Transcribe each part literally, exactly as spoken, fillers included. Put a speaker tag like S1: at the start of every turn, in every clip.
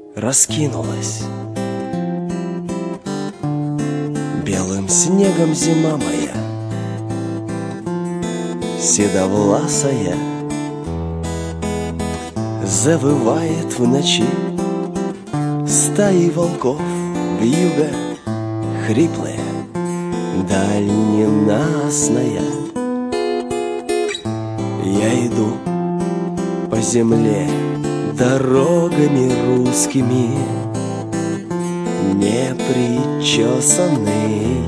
S1: раскинулась. Белым снегом зима моя, седовласая, завывает в ночи. Стаи волков вьюга хриплая, даль ненастная. Я иду по земле дорогами русскими, непричесанный.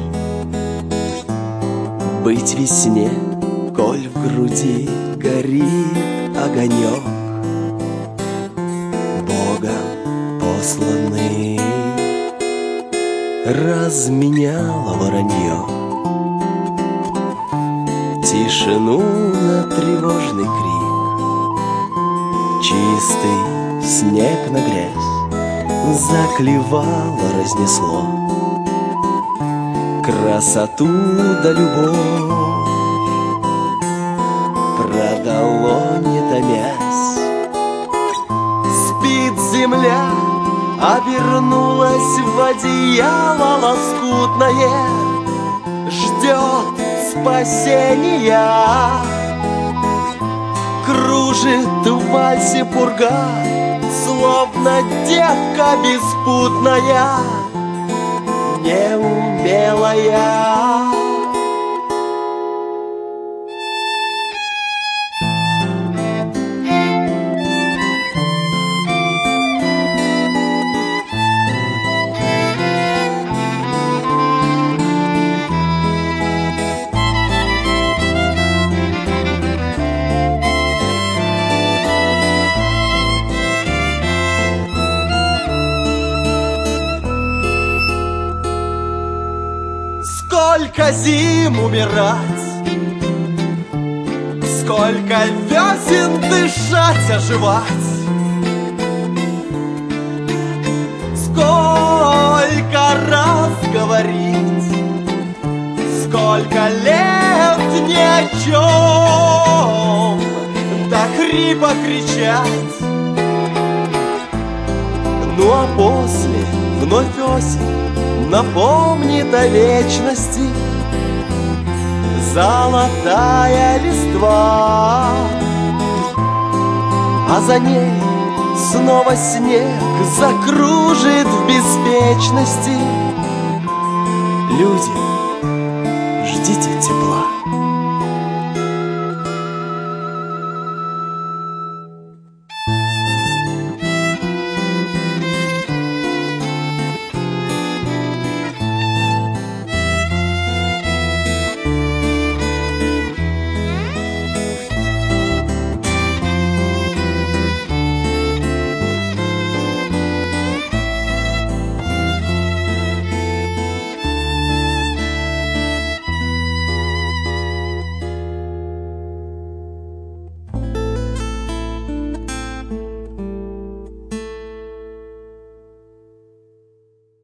S1: Быть весне, коль в груди горит огонек, Богом посланный, разменяла воронье тишину на тревожный крик. Чистый снег на грязь заклевало, разнесло красоту да любовь, продало, не томясь. Спит земля, обернулась в одеяло лоскутное, ждет спасения. Кружит в вальсе пурга, словно девка беспутная, неумелая. Сколько зим умирать, сколько весен дышать, оживать, сколько раз говорить, сколько лет ни о чем до хрипа кричать. Ну а после вновь осень напомнит о вечности, золотая листва, а за ней снова снег закружит в беспечности. Люди, ждите тепла.